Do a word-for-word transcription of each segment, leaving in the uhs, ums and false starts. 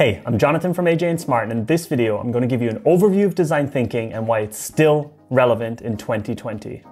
Hey, I'm Jonathan from A J and Smart, and in this video I'm going to give you an overview of design thinking and why it's still relevant in twenty twenty.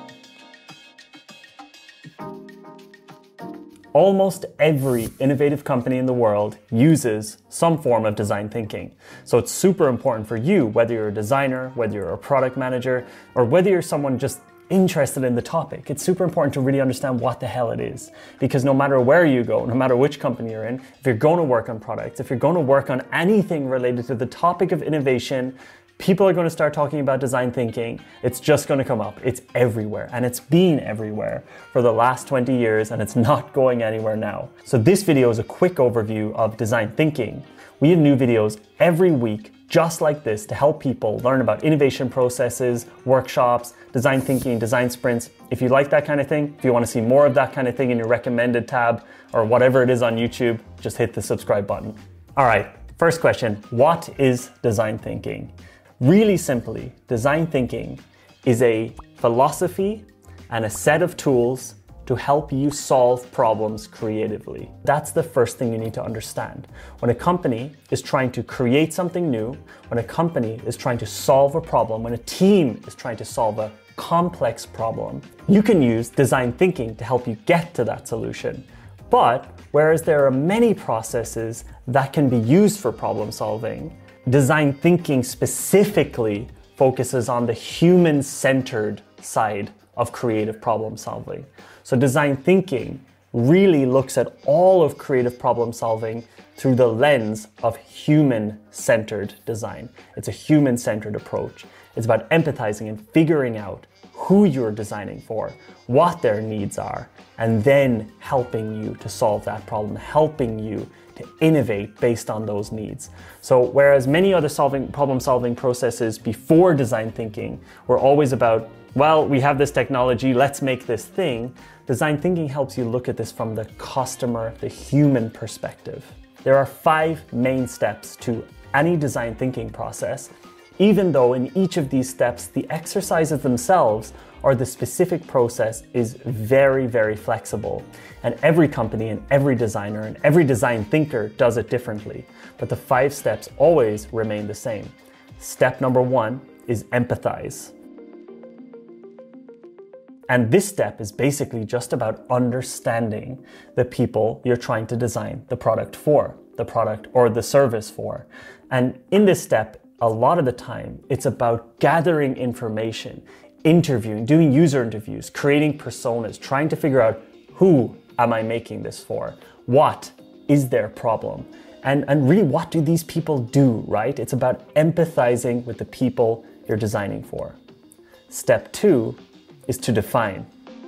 Almost every innovative company in the world uses some form of design thinking. So it's super important for you, whether you're a designer, whether you're a product manager, or whether you're someone just interested in the topic. It's super important to really understand what the hell it is. Because no matter where you go, no matter which company you're in, if you're going to work on products, if you're going to work on anything related to the topic of innovation, people are going to start talking about design thinking. It's just going to come up. It's everywhere, and it's been everywhere for the last twenty years, and it's not going anywhere now. So this video is a quick overview of design thinking. We have new videos every week just like this to help people learn about innovation processes, workshops, design thinking, design sprints. If you like that kind of thing, if you want to see more of that kind of thing in your recommended tab or whatever it is on YouTube, just hit the subscribe button. All right, first question, what is design thinking? Really simply, design thinking is a philosophy and a set of tools to help you solve problems creatively. That's the first thing you need to understand. When a company is trying to create something new, when a company is trying to solve a problem, when a team is trying to solve a complex problem, you can use design thinking to help you get to that solution. But whereas there are many processes that can be used for problem solving, design thinking specifically focuses on the human-centered side of creative problem solving. So design thinking really looks at all of creative problem solving through the lens of human-centered design. It's a human-centered approach. It's about empathizing and figuring out who you're designing for, what their needs are, and then helping you to solve that problem, helping you to innovate based on those needs. So whereas many other solving problem-solving processes before design thinking were always about, well, we have this technology, let's make this thing, design thinking helps you look at this from the customer, the human perspective. There are five main steps to any design thinking process, even though in each of these steps, the exercises themselves or the specific process is very, very flexible. And every company and every designer and every design thinker does it differently. But the five steps always remain the same. Step number one is empathize. And this step is basically just about understanding the people you're trying to design the product for, the product or the service for. And in this step, a lot of the time, it's about gathering information, interviewing, doing user interviews, creating personas, trying to figure out who am I making this for? What is their problem? And, and really, what do these people do, right? It's about empathizing with the people you're designing for. Step two is to define.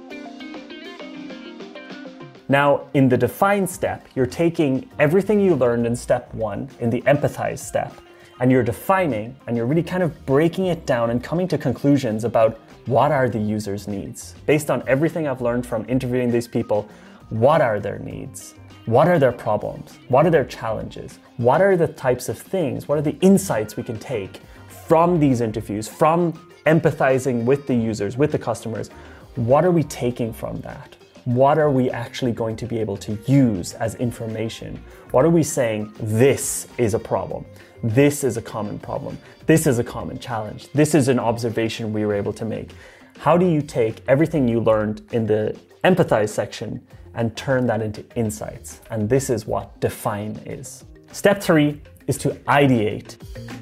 Now, in the define step, you're taking everything you learned in step one, in the empathize step, and you're defining, and you're really kind of breaking it down and coming to conclusions about what are the user's needs. Based on everything I've learned from interviewing these people, what are their needs? What are their problems? What are their challenges? What are the types of things? What are the insights we can take from these interviews, from empathizing with the users, with the customers? What are we taking from that? What are we actually going to be able to use as information? What are we saying, this is a problem? This is a common problem. This is a common challenge. This is an observation we were able to make. How do you take everything you learned in the empathize section and turn that into insights? And this is what define is. Step three is to ideate.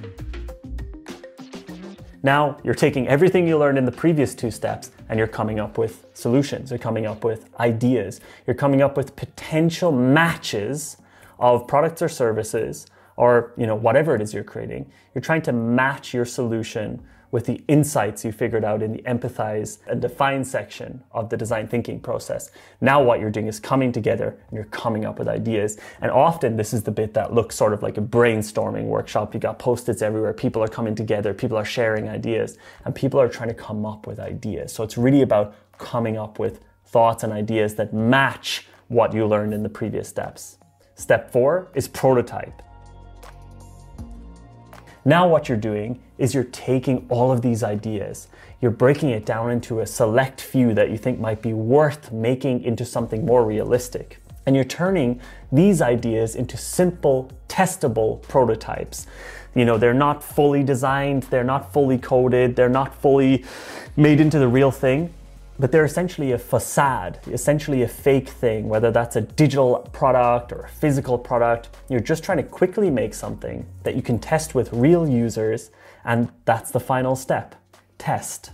Now, you're taking everything you learned in the previous two steps and you're coming up with solutions. You're coming up with ideas. You're coming up with potential matches of products or services or, you know, whatever it is you're creating. You're trying to match your solution with the insights you figured out in the empathize and define section of the design thinking process. Now what you're doing is coming together and you're coming up with ideas. And often this is the bit that looks sort of like a brainstorming workshop. You got post-its everywhere. People are coming together. People are sharing ideas and people are trying to come up with ideas. So it's really about coming up with thoughts and ideas that match what you learned in the previous steps. Step four is prototype. Now what you're doing is you're taking all of these ideas, you're breaking it down into a select few that you think might be worth making into something more realistic. And you're turning these ideas into simple, testable prototypes. You know, they're not fully designed, they're not fully coded, they're not fully made into the real thing, but they're essentially a facade, essentially a fake thing, whether that's a digital product or a physical product. You're just trying to quickly make something that you can test with real users, and that's the final step, test.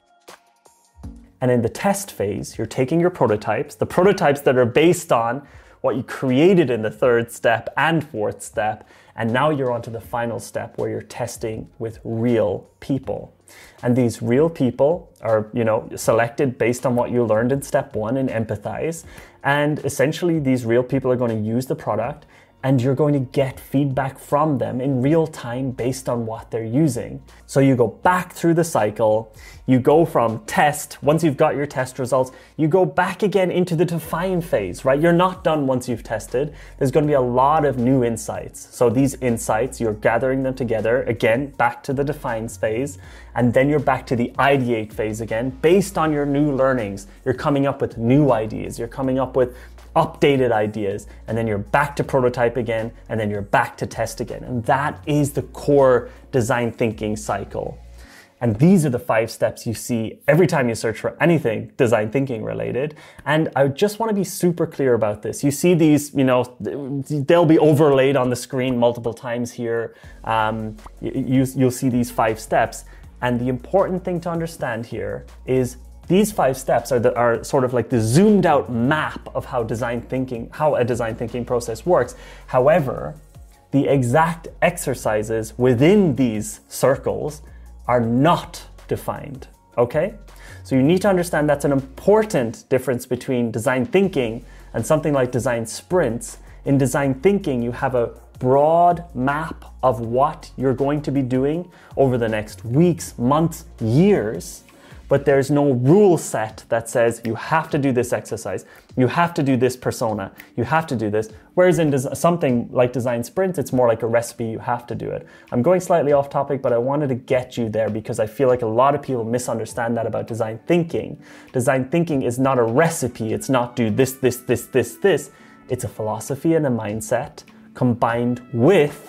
And in the test phase, you're taking your prototypes, the prototypes that are based on what you created in the third step and fourth step, and now you're on to the final step where you're testing with real people. And these real people are, you know, selected based on what you learned in step one in empathize. And essentially these real people are going to use the product, and you're going to get feedback from them in real time based on what they're using. So you go back through the cycle, you go from test, once you've got your test results, you go back again into the define phase, right? You're not done once you've tested. There's going to be a lot of new insights. So these insights, you're gathering them together, again, back to the define phase, and then you're back to the ideate phase again. Based on your new learnings, you're coming up with new ideas, you're coming up with updated ideas, and then you're back to prototype again, and then you're back to test again. And that is the core design thinking cycle. And these are the five steps you see every time you search for anything design thinking related. And I just want to be super clear about this. You see these, you know, they'll be overlaid on the screen multiple times here. Um, you, you'll see these five steps. And the important thing to understand here is these five steps are, the, are sort of like the zoomed out map of how design thinking, how a design thinking process works. However, the exact exercises within these circles are not defined, okay? So you need to understand that's an important difference between design thinking and something like design sprints. In design thinking, you have a broad map of what you're going to be doing over the next weeks, months, years, but there's no rule set that says you have to do this exercise, you have to do this persona, you have to do this. Whereas in des- something like design sprints, it's more like a recipe, you have to do it. I'm going slightly off topic, but I wanted to get you there because I feel like a lot of people misunderstand that about design thinking. Design thinking is not a recipe, it's not do this, this, this, this, this. It's a philosophy and a mindset combined with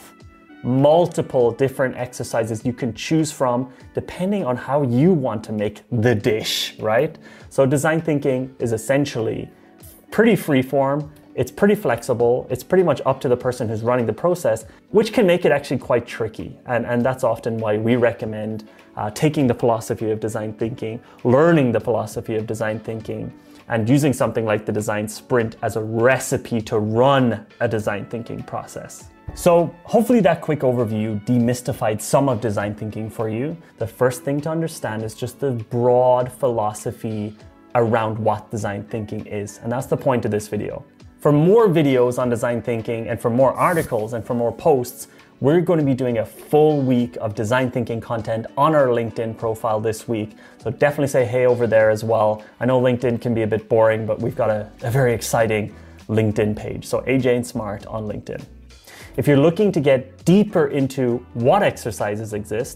multiple different exercises you can choose from depending on how you want to make the dish, right? So design thinking is essentially pretty freeform, it's pretty flexible, it's pretty much up to the person who's running the process, which can make it actually quite tricky. And, and that's often why we recommend uh, taking the philosophy of design thinking, learning the philosophy of design thinking, and using something like the design sprint as a recipe to run a design thinking process. So hopefully that quick overview demystified some of design thinking for you. The first thing to understand is just the broad philosophy around what design thinking is. And that's the point of this video. For more videos on design thinking and for more articles and for more posts, we're going to be doing a full week of design thinking content on our LinkedIn profile this week. So definitely say hey over there as well. I know LinkedIn can be a bit boring, but we've got a, a very exciting LinkedIn page. So A J and Smart on LinkedIn. If you're looking to get deeper into what exercises exist,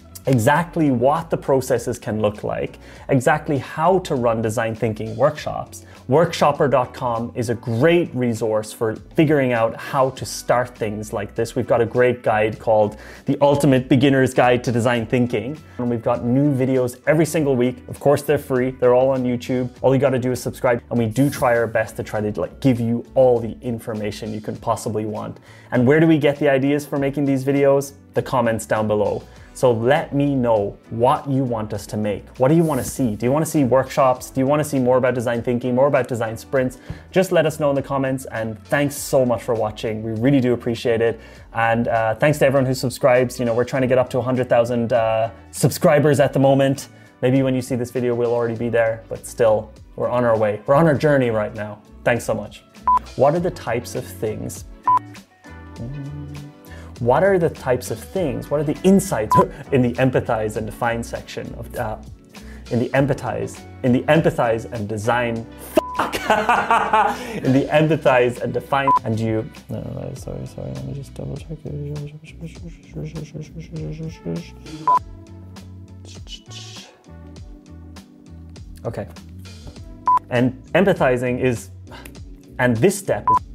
exactly what the processes can look like, exactly how to run design thinking workshops, workshopper dot com is a great resource for figuring out how to start things like this. We've got a great guide called The Ultimate Beginner's Guide to Design Thinking. And we've got new videos every single week. Of course, they're free. They're all on YouTube. All you got to do is subscribe. And we do try our best to try to like give you all the information you can possibly want. And where do we get the ideas for making these videos? The comments down below. So let me know what you want us to make. What do you want to see? Do you want to see workshops? Do you want to see more about design thinking, more about design sprints? Just let us know in the comments, and thanks so much for watching. We really do appreciate it. And uh, thanks to everyone who subscribes. You know, we're trying to get up to one hundred thousand uh, subscribers at the moment. Maybe when you see this video, we'll already be there, but still, we're on our way. We're on our journey right now. Thanks so much. What are the types of things? What are the types of things, what are the insights in the empathize and define section of, uh, in the empathize, in the empathize and design, fuck, in the empathize and define, and you, no, no, sorry, sorry, let me just double check. Okay. And empathizing is And this step is